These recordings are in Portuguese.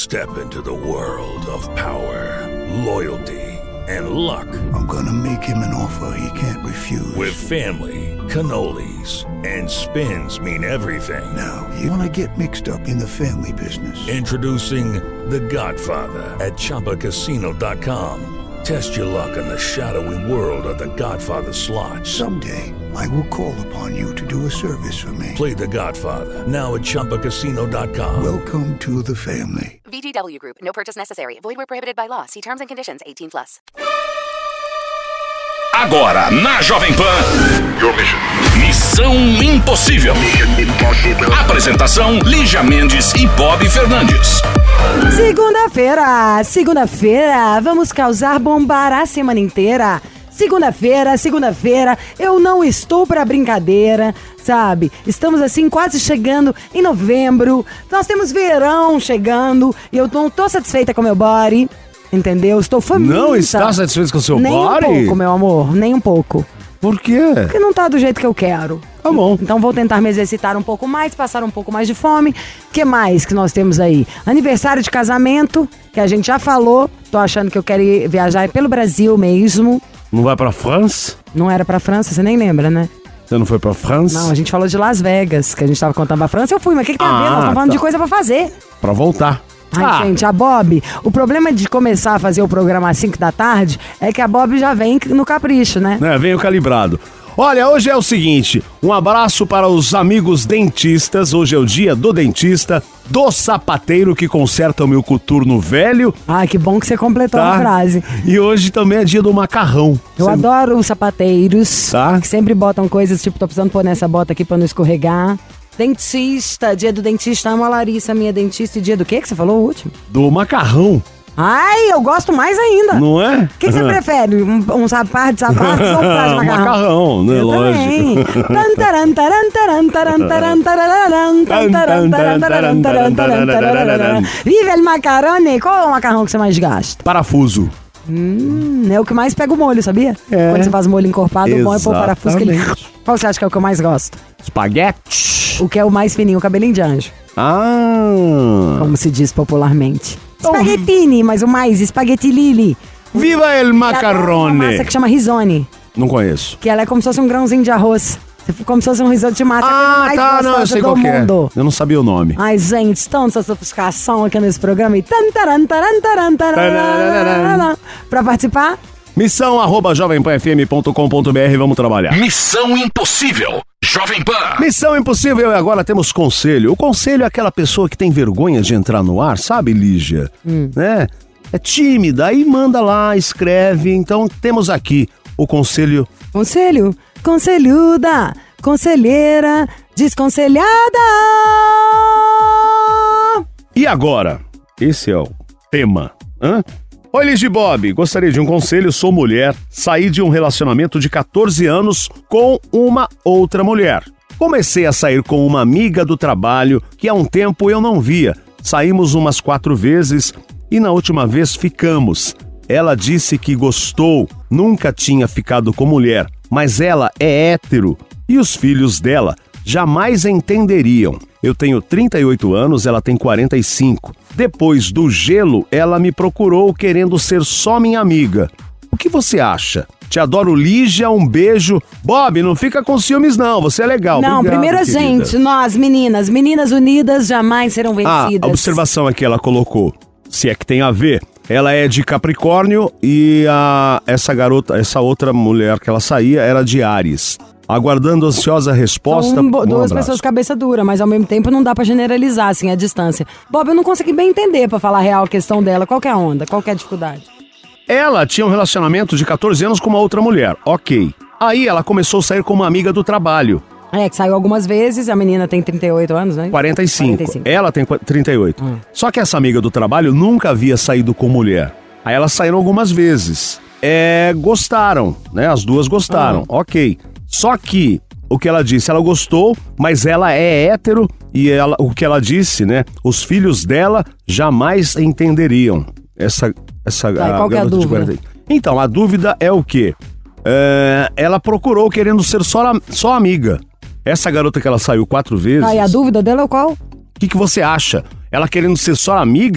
Step into the world of power, loyalty, and luck. I'm gonna make him an offer he can't refuse. With family, cannolis, and spins mean everything. Now, you wanna get mixed up in the family business. Introducing The Godfather at ChumbaCasino.com. Test your luck in the shadowy world of The Godfather slot. Someday, I will call upon you to do a service for me. Play The Godfather, now at ChumbaCasino.com. Welcome to the family. VGW Group. No purchase necessary. Void where prohibited by law. See terms and conditions. 18+. Agora, na Jovem Pan. Missão Impossível. Apresentação, Lígia Mendes e Bob Fernandes. Segunda-feira, vamos causar bombar a semana inteira. Segunda-feira, eu não estou pra brincadeira, sabe? Estamos assim quase chegando em novembro, nós temos verão chegando e eu não tô satisfeita com o meu body, entendeu? Estou faminta. Não está satisfeita com o seu nem body? Nem um pouco, meu amor, nem um pouco. Por quê? Porque não tá do jeito que eu quero. Tá bom. Então vou tentar me exercitar um pouco mais, passar um pouco mais de fome. O que mais que nós temos aí? Aniversário de casamento, que a gente já falou. Tô achando que eu quero ir viajar pelo Brasil mesmo. Não vai pra França? Não era pra França, você nem lembra, né? Você não foi pra França? Não, a gente falou de Las Vegas, que a gente tava contando pra França. Eu fui, mas o que tem a ver? Nós estamos falando de coisa pra fazer. Pra voltar. Ai, gente, a Bob, o problema de começar a fazer o programa às 5 da tarde é que a Bob já vem no capricho, né? Venho calibrado. Olha, hoje é o seguinte, um abraço para os amigos dentistas, hoje é o dia do dentista, do sapateiro que conserta o meu coturno velho. Ai, que bom que você completou a frase. E hoje também é dia do macarrão. Eu adoro os sapateiros, que sempre botam coisas, tipo, tô precisando pôr nessa bota aqui pra não escorregar. Dentista, dia do dentista, amo a Larissa, minha dentista, e dia do quê que você falou o último? Do macarrão. Ai, eu gosto mais ainda. Não é? O que você prefere? Um sapato de sapatos ou um prato de macarrão? Macarrão, né? Lógico. Vive el macarone. Qual é o macarrão que você mais gasta? Parafuso. É o que mais pega o molho, sabia? Quando você faz molho encorpado, o bom é pôr o parafuso que ele... Qual você acha que é o que eu mais gosto? Espaguete. O que é o mais fininho, o cabelinho de anjo. Como se diz popularmente. Spaghettini, mas o mais, spaghetti lili. Viva el macarrone! Uma massa que chama risone. Não conheço. Que ela é como se fosse um grãozinho de arroz. Como se fosse um risoto de massa. Não, eu sei qual que é. Eu não sabia o nome. Ai, gente, tanta sofisticação aqui nesse programa. E pra participar? Missão@jovempanfm.com.br, vamos trabalhar. Missão Impossível, Jovem Pan. Missão Impossível, e agora temos conselho. O conselho é aquela pessoa que tem vergonha de entrar no ar, sabe, Lígia? Né? É tímida, aí manda lá, escreve. Então temos aqui o conselho. Conselhuda, conselheira, desconselhada. E agora? Esse é o tema. Oi, Lígia e Bob, gostaria de um conselho, sou mulher, saí de um relacionamento de 14 anos com uma outra mulher. Comecei a sair com uma amiga do trabalho que há um tempo eu não via. Saímos umas 4 vezes e na última vez ficamos. Ela disse que gostou, nunca tinha ficado com mulher, mas ela é hétero e os filhos dela jamais entenderiam. Eu tenho 38 anos, ela tem 45. Depois do gelo, ela me procurou querendo ser só minha amiga. O que você acha? Te adoro, Lígia, um beijo. Bob, não fica com ciúmes não, você é legal. Não, obrigado, primeiro a gente, nós meninas unidas jamais serão vencidas. A observação aqui ela colocou, se é que tem a ver. Ela é de Capricórnio e essa outra mulher que ela saía era de Áries. Aguardando ansiosa resposta. São duas pessoas cabeça dura, mas ao mesmo tempo não dá pra generalizar assim a distância. Bob, eu não consegui bem entender, pra falar a real a questão dela. Qual que é a onda? Qual que é a dificuldade? Ela tinha um relacionamento de 14 anos com uma outra mulher, ok. Aí ela começou a sair com uma amiga do trabalho. Que saiu algumas vezes, a menina tem 38 anos, né? 45. Ela tem 38. Só que essa amiga do trabalho nunca havia saído com mulher. Aí elas saíram algumas vezes. Gostaram, né? As duas gostaram, ok. Só que, o que ela disse, ela gostou, mas ela é hétero e o que ela disse, né? Os filhos dela jamais entenderiam. Qual que é a dúvida? Então, a dúvida é o quê? Ela procurou querendo ser só amiga. Essa garota que ela saiu 4 vezes... E a dúvida dela é qual? O que você acha? Ela querendo ser só amiga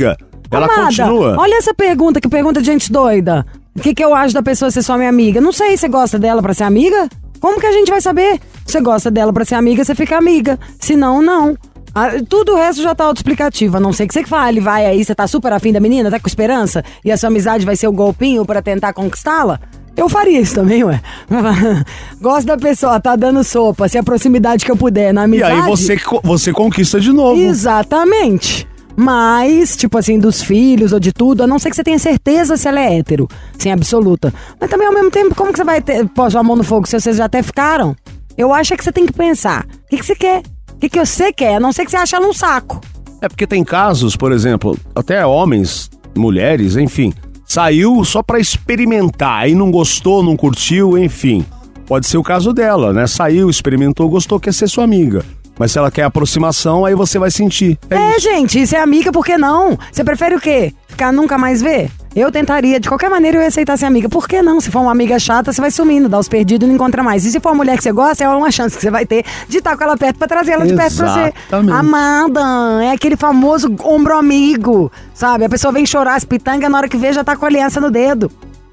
Ela Amada, continua. olha essa pergunta, que pergunta de gente doida. O que eu acho da pessoa ser só minha amiga? Não sei, você gosta dela pra ser amiga? Como que a gente vai saber? Você gosta dela pra ser amiga, você fica amiga. Se não, não. Tudo o resto já tá autoexplicativo. A não ser que você fale, vai aí, você tá super afim da menina, tá com esperança? E a sua amizade vai ser o golpinho pra tentar conquistá-la? Eu faria isso também, ué. Gosto da pessoa, tá dando sopa, se a proximidade que eu puder na E amizade... aí você conquista de novo. Exatamente. Mas, tipo assim, dos filhos ou de tudo, a não ser que você tenha certeza se ela é hétero, sem absoluta. Mas também, ao mesmo tempo, como que você vai pôr sua mão no fogo se vocês já até ficaram? Eu acho que você tem que pensar, o que você quer? O que você quer? A não ser que você ache ela um saco. É porque tem casos, por exemplo, até homens, mulheres, enfim, saiu só pra experimentar, aí não gostou, não curtiu, enfim. Pode ser o caso dela, né? Saiu, experimentou, gostou, quer ser sua amiga. Mas se ela quer aproximação, aí você vai sentir. Isso. Gente, se é amiga, por que não? Você prefere o quê? Ficar nunca mais ver? Eu tentaria, de qualquer maneira eu ia aceitar ser amiga. Por que não? Se for uma amiga chata, você vai sumindo, dá os perdidos e não encontra mais. E se for uma mulher que você gosta, é uma chance que você vai ter de estar com ela perto pra trazer ela de perto pra você. Exatamente. Amada, é aquele famoso ombro amigo, sabe? A pessoa vem chorar as pitangas, na hora que vê já tá com a aliança no dedo.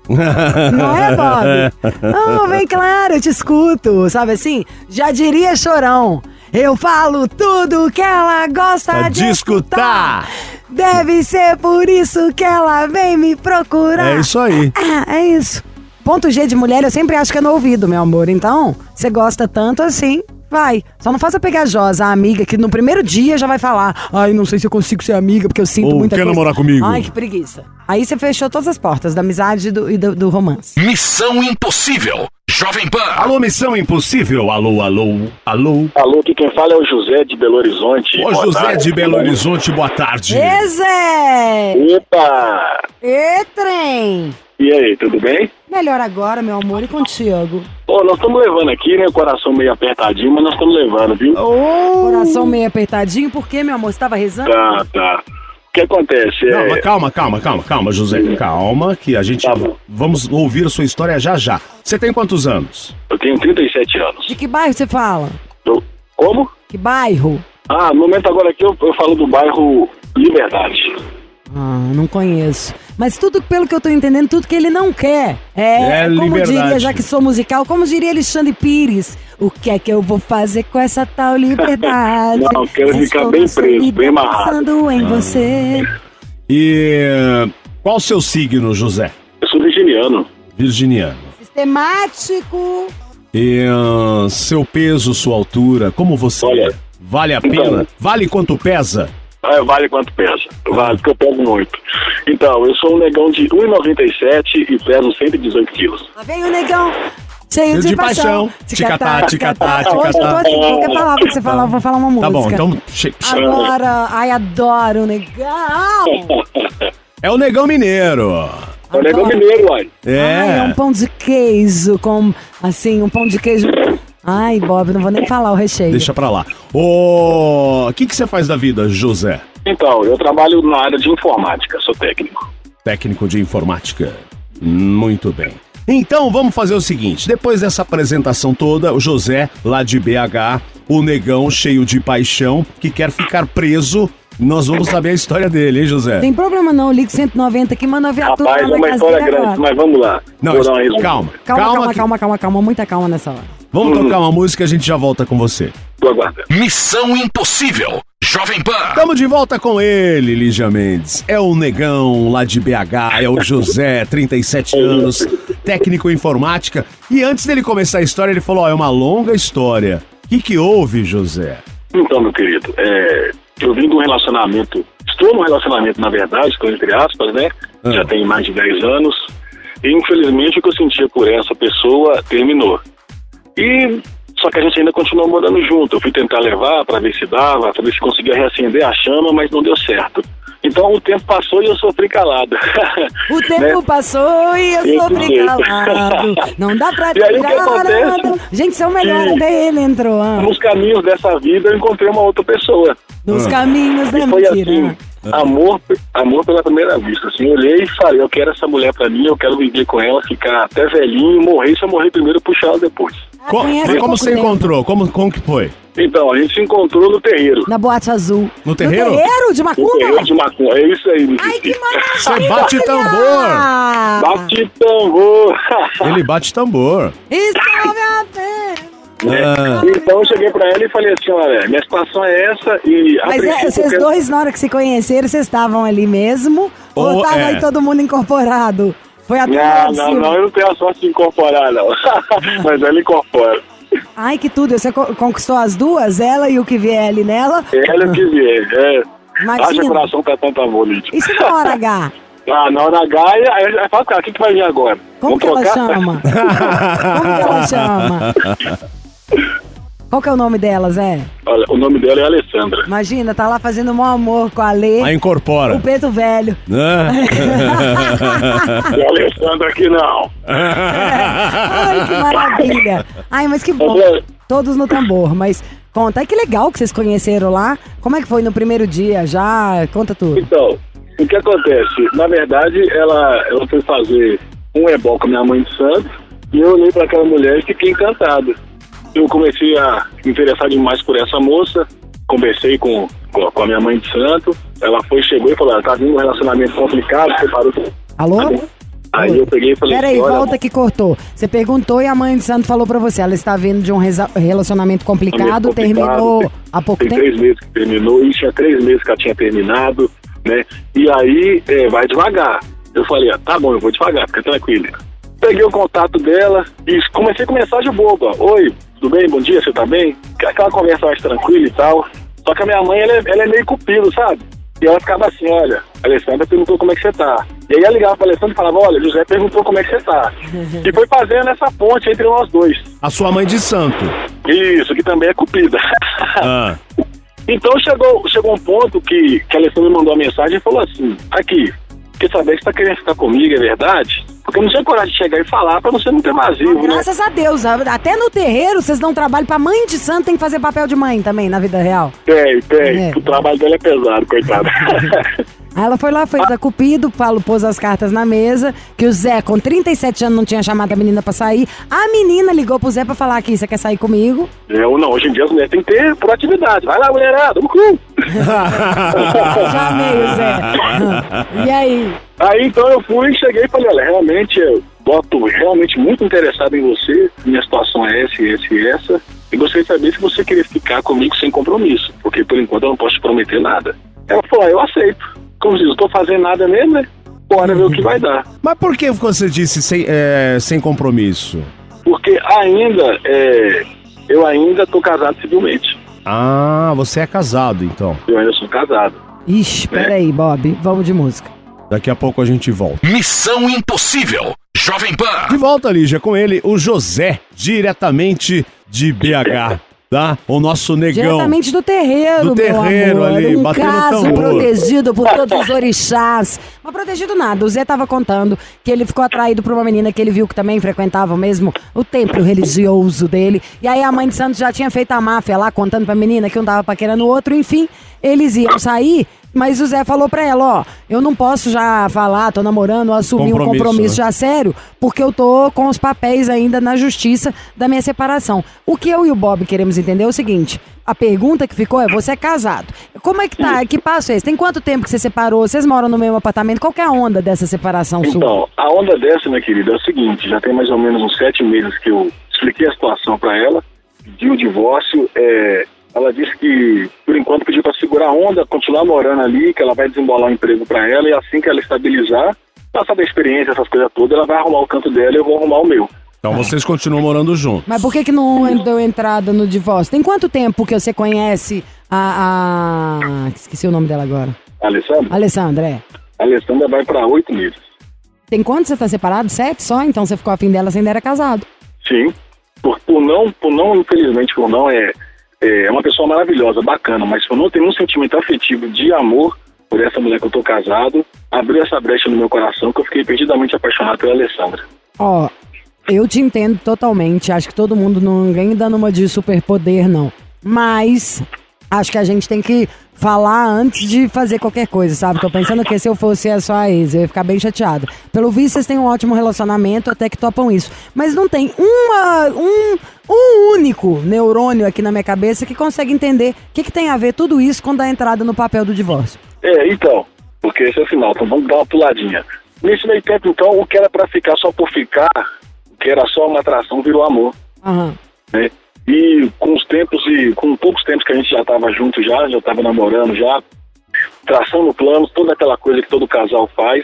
Não é, Bob? Oh, bem claro, eu te escuto, sabe assim? Já diria Chorão. Eu falo tudo que ela gosta de escutar. Deve ser por isso que ela vem me procurar. É isso aí. É isso. Ponto G de mulher eu sempre acho que é no ouvido, meu amor. Então, você gosta tanto assim, vai. Só não faça pegajosa a amiga que no primeiro dia já vai falar: ai, não sei se eu consigo ser amiga porque eu sinto muita quer coisa. namorar comigo? Ai, que preguiça. Aí você fechou todas as portas da amizade e do romance. Missão Impossível. Jovem Pan. Alô, Missão Impossível. Alô. Alô, aqui quem fala é o José de Belo Horizonte. Ô, José de Belo Horizonte, boa tarde. Zé! Epa! E trem! E aí, tudo bem? Melhor agora, meu amor, e contigo? Pô, nós estamos levando aqui, né? O coração meio apertadinho, mas nós estamos levando, viu? Coração meio apertadinho, por quê, meu amor? Você tava rezando? Tá. O que acontece? Não, mas calma, José. Calma, que a gente... Tá bom. Vamos ouvir a sua história já. Você tem quantos anos? Eu tenho 37 anos. De que bairro você fala? Como? Que bairro? No momento agora aqui eu falo do bairro Liberdade. Não conheço. Mas tudo, pelo que eu tô entendendo, tudo que ele não quer como liberdade. diria, já que sou musical, como diria Alexandre Pires, o que é que eu vou fazer com essa tal liberdade? Não, eu quero ficar bem preso, bem amarrado. Pensando em você. E qual o seu signo, José? Eu sou virginiano. Virginiano. Sistemático. E seu peso, sua altura, como você Olha, é? Vale a pena? Vale quanto pesa? Vale quanto pesa. Vale, porque eu peso muito. Então, eu sou um negão de 1,97 e peso 118 quilos. Lá vem o negão, cheio de paixão. Ticatá. Hoje eu tô assim, qualquer palavra que você falar, eu vou falar uma música. Tá bom, então... Agora, adoro o negão. É o negão mineiro. É o negão mineiro, uai. É um pão de queijo com, assim, um pão de queijo... Ai, Bob, não vou nem falar o recheio. Deixa pra lá. O que você faz da vida, José? Então, eu trabalho na área de informática, sou técnico. Técnico de informática. Muito bem. Então, vamos fazer o seguinte. Depois dessa apresentação toda, o José, lá de BH, o negão cheio de paixão, que quer ficar preso... Nós vamos saber a história dele, hein, José? Tem problema não, ligo 190 aqui, manda a viatura. Rapaz, é uma história grande, mas vamos lá. Não, calma, muita calma nessa hora. Vamos tocar uma música e a gente já volta com você. Tô aguardando. Missão Impossível. Jovem Pan. Estamos de volta com ele, Lígia Mendes. É o negão lá de BH, é o José, 37 anos, técnico em informática. E antes dele começar a história, ele falou, é uma longa história. O que houve, José? Então, meu querido, eu vim de um relacionamento, estou num relacionamento, na verdade, estou entre aspas, né? Já tem mais de 10 anos. E, infelizmente, o que eu sentia por essa pessoa terminou. Só que a gente ainda continuou morando junto. Eu fui tentar levar para ver se dava, para ver se conseguia reacender a chama, mas não deu certo. Então o tempo passou e eu sofri calado. O tempo passou e eu sofri calado. Não dá pra tirar. E aí o que acontece? Gente, seu melhor, até ele entrou. Nos caminhos dessa vida eu encontrei uma outra pessoa. Nos caminhos da foi mentira. assim, Amor pela primeira vista, assim, eu olhei e falei, eu quero essa mulher pra mim, eu quero viver com ela, ficar até velhinho, morrer, se eu morrer primeiro, puxar ela depois. Como você encontrou? Como que foi? Então, a gente se encontrou no terreiro. Na Boate Azul. No terreiro? No terreiro de No Macumba? terreiro de Macumba, é isso aí. Ai, que maravilha! Você bate tambor! Bate tambor! Ele bate tambor. Estou me atendo. Então eu cheguei pra ela e falei assim, olha, minha situação é essa e... Mas vocês dois, na hora que se conheceram, vocês estavam ali mesmo? Ou tava aí todo mundo incorporado? Foi até Não, eu não tenho a sorte de incorporar, não. Mas ela incorpora. Ai, que tudo. Você conquistou as duas? Ela e o que vier ali nela? Ela e o que vier, Imagina. Haja coração pra tanto amor, Lídia. E se na hora H? Na hora H, aí fala, cara, o que vai vir agora? Como que ela chama? Como que ela chama? Qual que é o nome dela, Zé? Olha, o nome dela é Alessandra. Imagina, tá lá fazendo um amor com a Lê. Aí incorpora. O Preto Velho. E a Alessandra aqui não. Ai, que maravilha. Ai, mas que bom. Todos no tambor, mas conta. Ai, que legal que vocês conheceram lá. Como é que foi no primeiro dia? Já? Conta tudo. Então, o que acontece? Na verdade, ela foi fazer um ebó com a minha mãe de santo e eu olhei pra aquela mulher e fiquei encantado. Eu comecei a me interessar demais por essa moça, conversei com a minha mãe de santo, ela chegou e falou, ela tá vindo um relacionamento complicado, separou... Alô? Aí eu peguei e falei... Peraí, volta que cortou. Você perguntou e a mãe de santo falou pra você, ela está vindo de um relacionamento complicado, terminou há pouco tempo? Tem 3 meses que terminou, e tinha 3 meses que ela tinha terminado, né? E aí, vai devagar. Eu falei, tá bom, eu vou devagar, fica tranquilo. Peguei o contato dela e comecei com mensagem boba. Oi, tudo bem? Bom dia, você tá bem? Aquela conversa mais tranquila e tal. Só que a minha mãe, ela é meio cupido, sabe? E ela ficava assim, olha, a Alessandra perguntou como é que você tá. E aí ela ligava pra Alessandra e falava, olha, José perguntou como é que você tá. E foi fazendo essa ponte entre nós dois. A sua mãe de santo. Isso, que também é cupida. Então chegou um ponto que a Alessandra mandou uma mensagem e falou assim, aqui, quer saber que você tá querendo ficar comigo, é verdade? Porque eu não tinha coragem de chegar e falar pra você não ter vazio, né? Graças a Deus, até no terreiro vocês dão trabalho pra mãe de santo, tem que fazer papel de mãe também na vida real. Tem. O trabalho dela é pesado, coitada. Aí ela foi lá, fez a Cupido, pôs as cartas na mesa, que o Zé, com 37 anos, não tinha chamado a menina pra sair. A menina ligou pro Zé pra falar aqui, você quer sair comigo? Hoje em dia as mulheres têm que ter proatividade. Vai lá, mulherada, no cu! Já meio, Zé. E aí? Aí então eu cheguei e falei, olha, realmente eu tô realmente muito interessado em você, minha situação é essa, e gostaria de saber se você queria ficar comigo sem compromisso, porque por enquanto eu não posso te prometer nada. Ela falou, eu aceito. Como diz, eu tô fazendo nada mesmo, né? Bora ver o que vai dar. Mas por que você disse sem compromisso? Porque eu ainda tô casado civilmente. Ah, você é casado então. Eu ainda sou casado. Ixi, peraí, Bob, vamos de música. Daqui a pouco a gente volta. Missão Impossível, Jovem Pan. De volta, Lígia, com ele, o José, diretamente de BH. Tá? O nosso negão. Diretamente do terreiro, do terreiro, meu amor. ali, batendo caso tambor. Protegido por todos os orixás. Mas protegido nada. O Zé tava contando que ele ficou atraído por uma menina que ele viu que também frequentava mesmo o templo religioso dele. E aí a mãe de santo já tinha feito a máfia lá, contando pra menina que um tava paquerando o outro. Enfim, eles iam sair. Mas o Zé falou pra ela, eu não posso já falar, tô namorando, assumir um compromisso já sério, porque eu tô com os papéis ainda na justiça da minha separação. O que eu e o Bob queremos entender é o seguinte, a pergunta que ficou é, você é casado. Como é que tá? Que passo é esse? Tem quanto tempo que você separou? Vocês moram no mesmo apartamento? Qual que é a onda dessa separação sua? Então, a onda dessa, minha querida, é o seguinte, já tem mais ou menos uns 7 meses que eu expliquei a situação pra ela, pedi o divórcio, ela disse que, por enquanto, pediu para segurar a onda, continuar morando ali, que ela vai desembolar um emprego para ela, e assim que ela estabilizar, passar da experiência, essas coisas todas, ela vai arrumar o canto dela e eu vou arrumar o meu. Então vocês continuam morando juntos. Mas por que não deu entrada no divórcio? Tem quanto tempo que você conhece a... Esqueci o nome dela agora. Alessandra? Alessandra, A Alessandra vai para 8 meses. Tem quanto você tá separado? 7 só? Então você ficou afim dela, você ainda era casado. Sim. Por não, infelizmente, por não, é uma pessoa maravilhosa, bacana, mas por não ter um sentimento afetivo de amor por essa mulher que eu tô casado, abriu essa brecha no meu coração que eu fiquei perdidamente apaixonado pela Alessandra. Ó, eu te entendo totalmente, acho que todo mundo não ganha dando uma de superpoder, não. Mas Acho que a gente tem que falar antes de fazer qualquer coisa, sabe? Tô pensando que se eu fosse a sua ex, eu ia ficar bem chateada. Pelo visto, vocês têm um ótimo relacionamento, até que topam isso. Mas não tem um único neurônio aqui na minha cabeça que consegue entender o que tem a ver tudo isso com dar entrada no papel do divórcio. Então, porque esse é o final, então vamos dar uma puladinha. Nesse meio tempo, então, o que era pra ficar só por ficar, o que era só uma atração, virou amor. Né? E com os tempos e com poucos tempos que a gente já estava junto, já estava namorando, já traçando planos, toda aquela coisa que todo casal faz.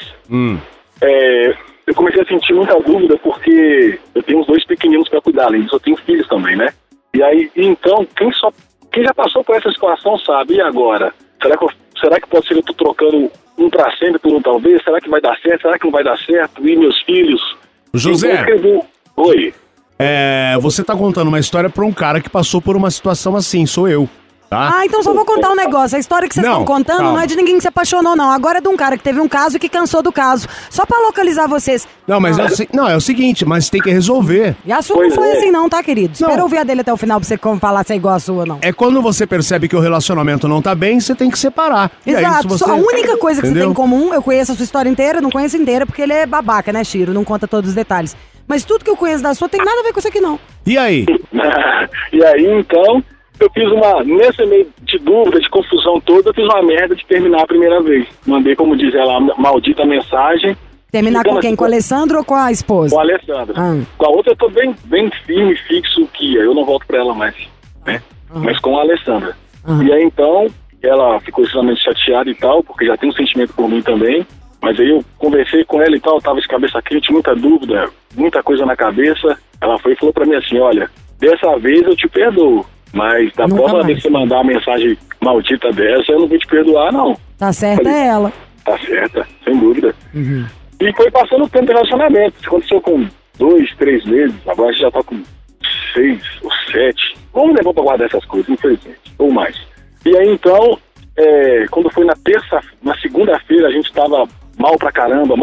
Eu comecei a sentir muita dúvida porque eu tenho uns 2 pequeninos para cuidar, além disso eu tenho filhos também, né? E aí, então, quem já passou por essa situação sabe, e agora? Será que pode ser que eu tô trocando um para sempre por um talvez? Será que vai dar certo? Será que não vai dar certo? E meus filhos? José! Oi. Você tá contando uma história pra um cara que passou por uma situação assim, sou eu, tá? Então só vou contar um negócio. A história que vocês estão contando calma. não é de ninguém que se apaixonou, não. Agora é de um cara que teve um caso e que cansou do caso. Só pra localizar vocês. Não, mas é o seguinte, mas tem que resolver. E a sua não foi assim não, tá, querido? Espera ouvir a dele até o final pra você falar se é igual a sua, não. É quando você percebe que o relacionamento não tá bem, você tem que separar. Exato. E aí, se você... A única coisa que Entendeu? você tem em comum, eu conheço a sua história inteira, não conheço inteira, porque ele é babaca, né, Chiro? Não conta todos os detalhes. Mas tudo que eu conheço da sua tem nada a ver com isso aqui, não. E aí? E aí, então, eu fiz nesse meio de dúvida, de confusão toda, eu fiz uma merda de terminar a primeira vez. Mandei, como diz ela, maldita mensagem. Terminar com quem? Com o Alessandro ou com a esposa? Com a Alessandra. Com a outra eu tô bem firme, fixo, que eu não volto pra ela mais, né? Mas com a Alessandra. E aí, então, ela ficou extremamente chateada e tal, porque já tem um sentimento por mim também. Mas aí eu conversei com ela e tal, tava de cabeça quente, muita dúvida, muita coisa na cabeça. Ela foi e falou pra mim assim, olha, dessa vez eu te perdoo, mas da próxima vez que você mandar uma mensagem maldita dessa, eu não vou te perdoar, não. Tá certa é ela. Tá certa, sem dúvida. E foi passando o tempo de relacionamento. Isso aconteceu com 2, 3 meses, agora a gente já tá com 6 ou 7. Vamos levar pra guardar essas coisas, infelizmente, ou mais. E aí então, quando foi na segunda-feira, a gente tava mal pra caramba,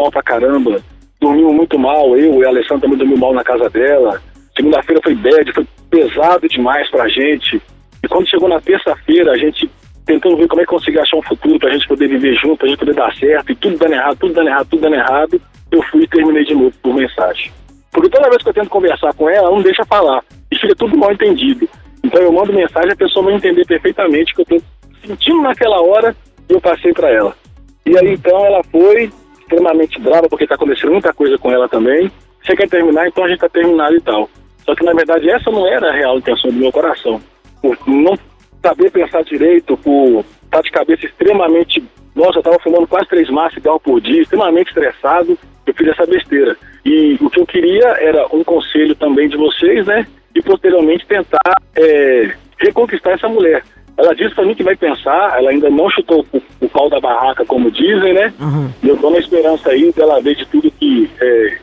dormimos muito mal, eu e a Alessandra também dormimos mal na casa dela. Segunda-feira foi bad, foi pesado demais pra gente. E quando chegou na terça-feira, a gente tentando ver como é que conseguia achar um futuro pra gente poder viver junto, pra gente poder dar certo, e tudo dando errado, eu fui e terminei de novo por mensagem. Porque toda vez que eu tento conversar com ela não deixa falar, e fica tudo mal entendido. Então eu mando mensagem, a pessoa vai entender perfeitamente o que eu tô sentindo naquela hora, e eu passei pra ela. E aí, então, ela foi extremamente brava, porque tá acontecendo muita coisa com ela também. Você quer terminar, então a gente tá terminado e tal. Só que, na verdade, essa não era a real intenção do meu coração. Por não saber pensar direito, por estar de cabeça extremamente... Nossa, eu tava fumando quase 3 maços de cigarro por dia, extremamente estressado, eu fiz essa besteira. E o que eu queria era um conselho também de vocês, né? E, posteriormente, tentar reconquistar essa mulher. Ela disse pra mim que vai pensar, ela ainda não chutou o pau da barraca, como dizem, né? E eu dou uma esperança aí dela ver de tudo que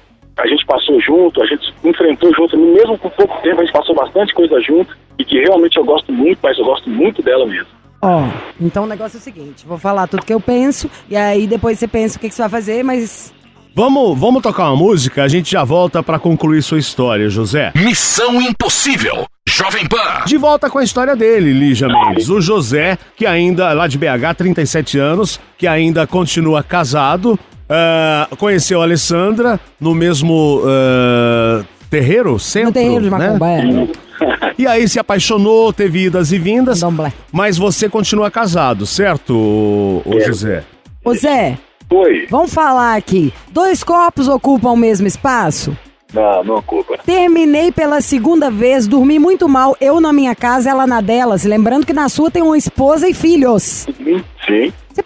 a gente passou junto, a gente enfrentou junto, mesmo com pouco tempo, a gente passou bastante coisa junto, e que realmente eu gosto muito, mas eu gosto muito dela mesmo. Então o negócio é o seguinte, vou falar tudo que eu penso, e aí depois você pensa o que você vai fazer, mas... Vamos tocar uma música, a gente já volta pra concluir sua história, José. Missão Impossível, Jovem Pan. De volta com a história dele, Lígia Mendes. O José, que ainda, lá de BH, 37 anos, que ainda continua casado, conheceu a Alessandra no mesmo terreiro, centro, no terreiro de Macumba, né? E aí se apaixonou, teve idas e vindas, mas você continua casado, certo, o José? Ô Zé, Oi. Vamos falar aqui. 2 corpos ocupam o mesmo espaço? Não ocupa. Terminei pela segunda vez, dormi muito mal, eu na minha casa, ela na delas. Lembrando que na sua tem uma esposa e filhos. Sim. Você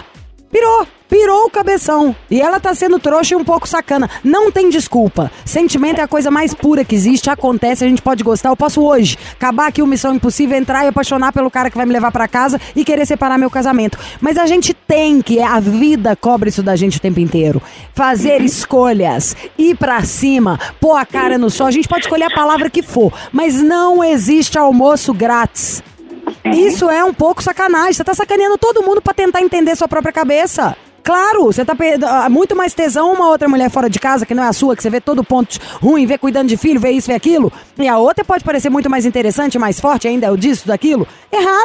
pirou o cabeção. E ela tá sendo trouxa e um pouco sacana. Não tem desculpa. Sentimento é a coisa mais pura que existe, acontece, a gente pode gostar. Eu posso hoje acabar aqui o Missão Impossível, entrar e apaixonar pelo cara que vai me levar pra casa e querer separar meu casamento. Mas a gente tem que, a vida cobra isso da gente o tempo inteiro. Fazer escolhas, ir pra cima, pôr a cara no sol. A gente pode escolher a palavra que for, mas não existe almoço grátis. Isso é um pouco sacanagem. Você tá sacaneando todo mundo pra tentar entender sua própria cabeça. Claro, você tá muito mais tesão uma outra mulher fora de casa, que não é a sua, que você vê todo ponto ruim, vê cuidando de filho, vê isso, vê aquilo. E a outra pode parecer muito mais interessante, mais forte ainda, é o disso, daquilo. Errado.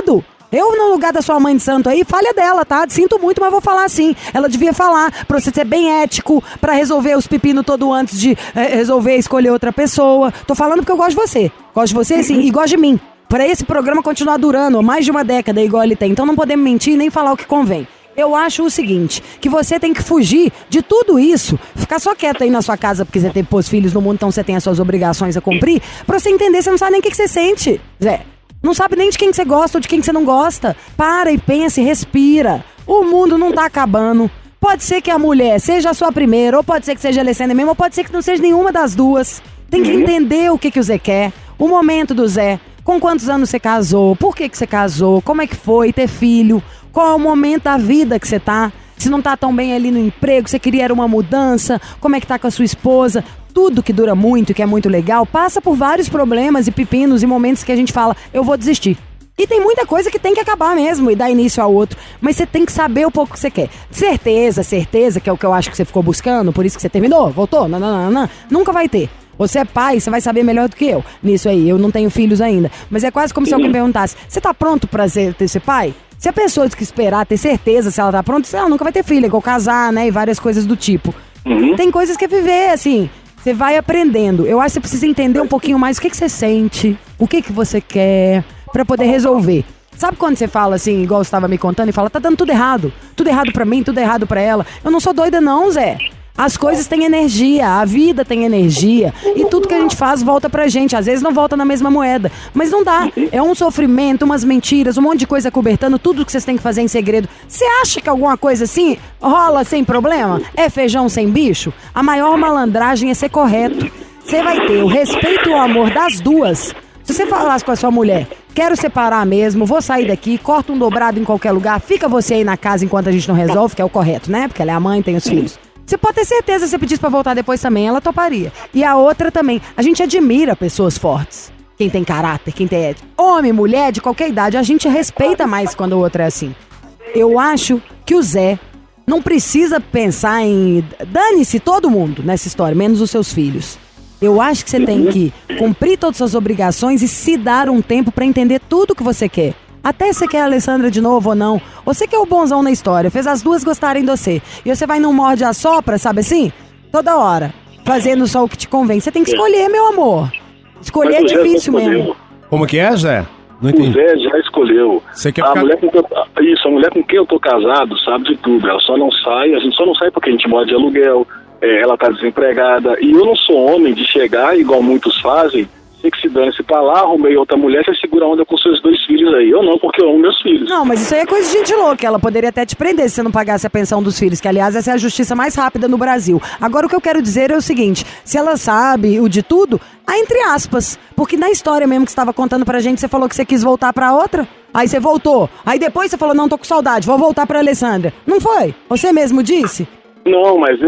Eu, no lugar da sua mãe de santo aí, falha dela, tá? Sinto muito, mas vou falar assim. Ela devia falar pra você ser bem ético, pra resolver os pepinos todo antes de resolver escolher outra pessoa. Tô falando porque eu gosto de você. Gosto de você, sim, e gosto de mim. Pra esse programa continuar durando mais de uma década igual ele tem. Então não podemos mentir e nem falar o que convém. Eu acho o seguinte, que você tem que fugir de tudo isso, ficar só quieto aí na sua casa porque você teve pôs filhos no mundo, então você tem as suas obrigações a cumprir, pra você entender, você não sabe nem o que você sente, Zé. Não sabe nem de quem que você gosta ou de quem que você não gosta. Para e pensa e respira. O mundo não tá acabando. Pode ser que a mulher seja a sua primeira, ou pode ser que seja a Alessandra mesmo, ou pode ser que não seja nenhuma das duas. Tem que entender o que o Zé quer, o momento do Zé, com quantos anos você casou, por que você casou, como é que foi ter filho, qual é o momento da vida que você tá, se não tá tão bem ali no emprego, você queria uma mudança, como é que tá com a sua esposa. Tudo que dura muito e que é muito legal passa por vários problemas e pepinos e momentos que a gente fala, eu vou desistir. E tem muita coisa que tem que acabar mesmo e dar início ao outro. Mas você tem que saber um pouco o que você quer. Certeza, que é o que eu acho que você ficou buscando, por isso que você terminou, voltou, não. Nunca vai ter. Você é pai, você vai saber melhor do que eu nisso aí. Eu não tenho filhos ainda. Mas é quase como se alguém perguntasse, você tá pronto pra ser pai? Se a pessoa diz que esperar, ter certeza se ela tá pronta, ela nunca vai ter filho, igual casar, né? E várias coisas do tipo. Tem coisas que é viver, assim... Você vai aprendendo. Eu acho que você precisa entender um pouquinho mais o que você sente, o que você quer, pra poder resolver. Sabe quando você fala assim, igual você estava me contando, e fala, tá dando tudo errado pra mim, tudo errado pra ela. Eu não sou doida não, Zé. As coisas têm energia, a vida tem energia, e tudo que a gente faz volta pra gente. Às vezes não volta na mesma moeda, mas não dá. É um sofrimento, umas mentiras, um monte de coisa cobertando tudo que vocês têm que fazer em segredo. Você acha que alguma coisa assim rola sem problema? É feijão sem bicho? A maior malandragem é ser correto. Você vai ter o respeito e o amor das duas. Se você falasse com a sua mulher, quero separar mesmo, vou sair daqui, corta um dobrado em qualquer lugar, fica você aí na casa enquanto a gente não resolve, que é o correto, né? Porque ela é a mãe, tem os filhos. Você pode ter certeza, se você pedisse pra voltar depois também, ela toparia. E a outra também. A gente admira pessoas fortes. Quem tem caráter, quem tem... Homem, mulher, de qualquer idade, a gente respeita mais quando o outro é assim. Eu acho que o Zé não precisa pensar em... Dane-se todo mundo nessa história, menos os seus filhos. Eu acho que você tem que cumprir todas as suas obrigações e se dar um tempo pra entender tudo que você quer. Até você quer a Alessandra de novo ou não. Ou você quer o bonzão na história, fez as duas gostarem de você. E você vai num morde a sopra, sabe assim? Toda hora, fazendo só o que te convém. Você tem que escolher, meu amor. Escolher é difícil mesmo. Como que é, Zé? Não entendi. O Zé já escolheu. Você quer a ficar... mulher a mulher com quem eu tô casado sabe de tudo. Ela só não sai, a gente só não sai porque a gente mora de aluguel, ela tá desempregada. E eu não sou homem de chegar, igual muitos fazem, tem que se dane-se pra lá, arrumei outra mulher, você segura a onda com seus 2 filhos aí. Eu não, porque eu amo meus filhos. Não, mas isso aí é coisa de gente louca. Ela poderia até te prender se você não pagasse a pensão dos filhos, que aliás essa é a justiça mais rápida no Brasil. Agora o que eu quero dizer é o seguinte, se ela sabe o de tudo, entre aspas, porque na história mesmo que você estava contando pra gente, você falou que você quis voltar pra outra, aí você voltou, aí depois você falou, não, tô com saudade, vou voltar pra Alessandra. Não foi? Você mesmo disse? Não, mas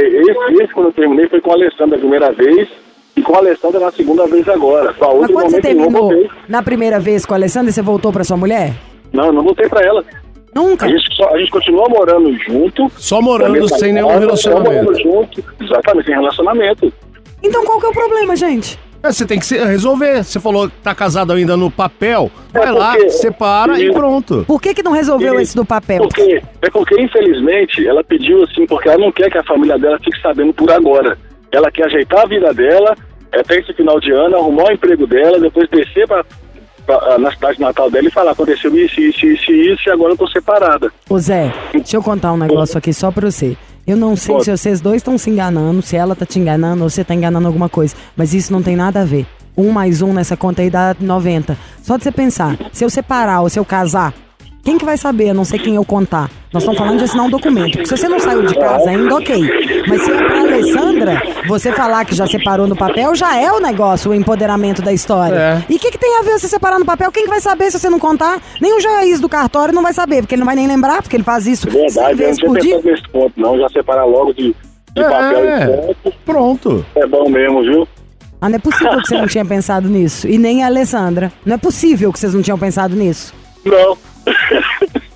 esse quando eu terminei foi com a Alessandra a primeira vez, e com a Alessandra na segunda vez agora. Mas quando você terminou na primeira vez com a Alessandra, você voltou pra sua mulher? Não, eu não voltei pra ela. Nunca? A gente continua morando junto. Só morando sem nenhum relacionamento. Só morando junto, exatamente, sem relacionamento. Então qual que é o problema, gente? Você tem que resolver. Você falou que tá casado ainda no papel. Vai lá, separa e pronto. Por que não resolveu esse do papel? Porque, infelizmente, ela pediu assim, porque ela não quer que a família dela fique sabendo por agora. Ela quer ajeitar a vida dela, até esse final de ano, arrumar o emprego dela, depois descer na cidade natal dela e falar, aconteceu isso, e agora eu tô separada. Ô Zé, deixa eu contar um negócio aqui só pra você. Eu não sei se vocês dois estão se enganando, se ela tá te enganando ou você tá enganando alguma coisa, mas isso não tem nada a ver. 1 mais 1 nessa conta aí dá 90. Só de você pensar, se eu separar ou se eu casar, quem que vai saber, a não ser quem eu contar? Nós estamos falando de assinar um documento. Porque se você não saiu de casa ainda, ok. Mas se é pra Alessandra, você falar que já separou no papel, já é o negócio, o empoderamento da história. E o que tem a ver você separar no papel? Quem que vai saber se você não contar? Nem o juiz do cartório não vai saber, porque ele não vai nem lembrar, porque ele faz isso 100 vezes por dia. Não nesse ponto, não. Já separar logo de papel e ponto. Pronto. É bom mesmo, viu? Ah, não é possível que você não tinha pensado nisso. E nem a Alessandra. Não é possível que vocês não tinham pensado nisso. Não.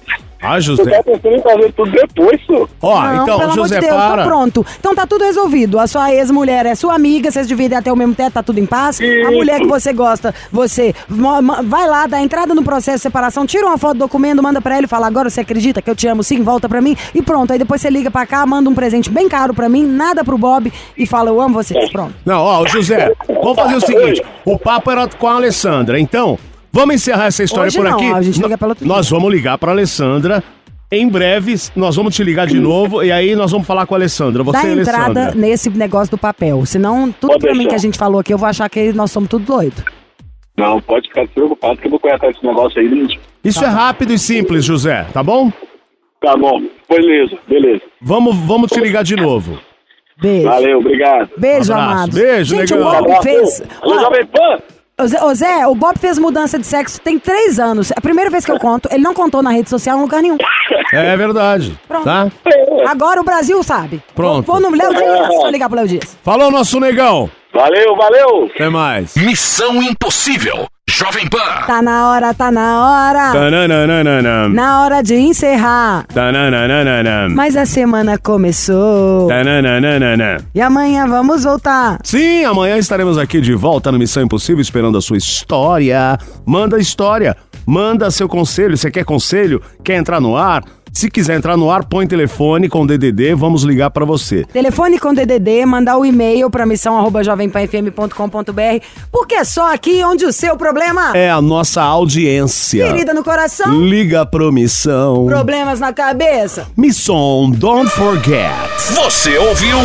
Ah, Eu José. tava pensando em fazer tudo depois, senhor. Ó, Não, então, pelo José, amor de Deus, para. tá pronto. Então tá tudo resolvido. A sua ex-mulher é sua amiga, vocês dividem até o mesmo teto, tá tudo em paz. A Isso. mulher que você gosta, você vai lá, dá entrada no processo de separação, tira uma foto do documento, manda pra ele e fala, agora você acredita que eu te amo sim, volta pra mim e pronto. Aí depois você liga pra cá, manda um presente bem caro pra mim, nada pro Bob e fala, eu amo vocês, pronto. Não, ó, José, vamos fazer o seguinte. O papo era com a Alessandra, então, vamos encerrar essa história Hoje por não, aqui. a gente liga pela outro Nós vamos ligar pra Alessandra. Em breve, nós vamos te ligar de novo e aí nós vamos falar com a Alessandra. Você, Dá entrada Alessandra. nesse negócio do papel, senão tudo Pode pra mim deixar. que a gente falou aqui, eu vou achar que nós somos tudo doido. Não, pode ficar despreocupado que eu vou correr atrás desse negócio aí. Gente. Isso é rápido e simples, José, tá bom? Tá bom, beleza. Vamos te ligar de novo. Beijo. Valeu, obrigado. Beijo, Abraço. amado. Beijo, gente, negão. o Bob fez... Alô, Jovem Pan! Ô Zé, o Bob fez mudança de sexo tem 3 anos. É a primeira vez que eu conto. Ele não contou na rede social em lugar nenhum. É verdade, Pronto. tá? Agora o Brasil sabe. Pronto. Vou no Léo Dias. Deixa eu ligar pro Léo Dias. Falou, nosso negão. Valeu! Até mais. Missão Impossível. Jovem Pan. Tá na hora. Tananana. Na hora de encerrar. Tananana. Mas a semana começou. Tananana. E amanhã vamos voltar. Sim, amanhã estaremos aqui de volta no Missão Impossível esperando a sua história. Manda história, manda seu conselho. Você quer conselho? Quer entrar no ar? Se quiser entrar no ar, põe telefone com DDD, vamos ligar pra você. Telefone com DDD, mandar o e-mail pra missão@jovempanfm.com.br, porque é só aqui onde o seu problema... É a nossa audiência. Ferida no coração, Liga pro Missão. problemas na cabeça. Missão, don't forget. Você ouviu?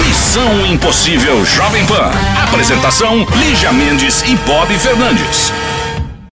Missão Impossível Jovem Pan. Apresentação: Lígia Mendes e Bob Fernandes.